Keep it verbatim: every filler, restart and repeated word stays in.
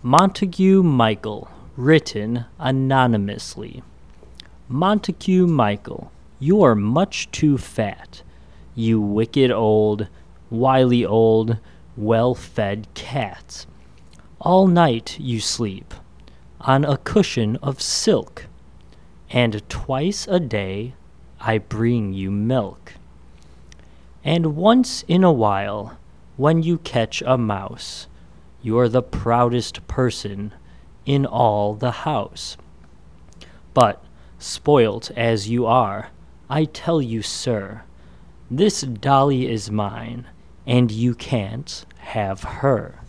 Montague Michael, written anonymously. Montague Michael, you are much too fat, you wicked old, wily old, well-fed cat. All night you sleep on a cushion of silk, and twice a day I bring you milk. And once in a while, when you catch a mouse, you're the proudest person in all the house. But, spoilt as you are, I tell you, sir, this dolly is mine, and you can't have her.